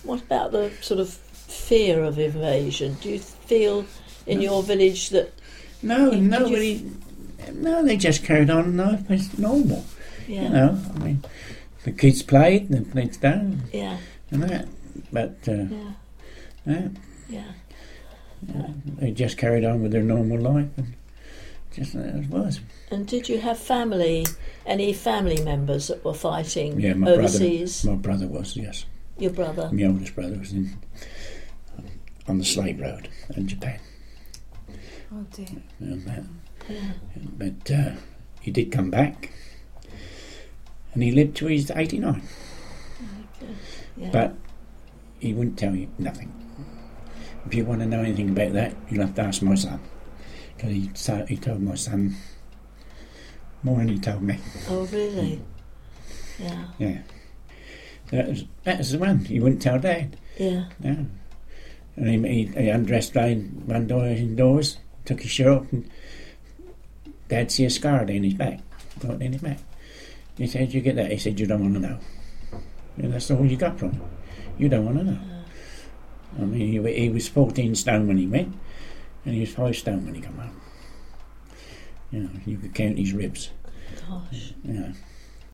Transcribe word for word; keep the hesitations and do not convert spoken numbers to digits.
What about the sort of fear of invasion? Do you feel in No. your village that... No, Did you nobody... No, they just carried on life as normal. Yeah, You know, I mean, the kids played, they played down yeah, and that. But, uh, yeah, yeah, yeah. yeah, they just carried on with their normal life and just as it was. And did you have family, any family members that were fighting Yeah, my overseas? brother, my brother was, yes. Your brother? My oldest brother was in on the slave road in Japan. Oh dear. And that, Yeah. but uh, he did come back, and he lived till he's eighty-nine. Okay. Yeah. But he wouldn't tell you nothing. If you want to know anything about that, you'll have to ask my son, because he, so- he told my son more than he told me. Oh, really? Yeah. Yeah. That was, that was the one. He wouldn't tell Dad. Yeah. No. And he, he, he undressed Dad one day indoors, took his shirt off, and Dad see a scar down his back, right down his back. He said, "You get that?" He said, "You don't want to know." And that's all you got from him. You don't want to know. I mean, he, he was fourteen stone when he went, and he was five stone when he come home. You know, you could count his ribs. Gosh. You know.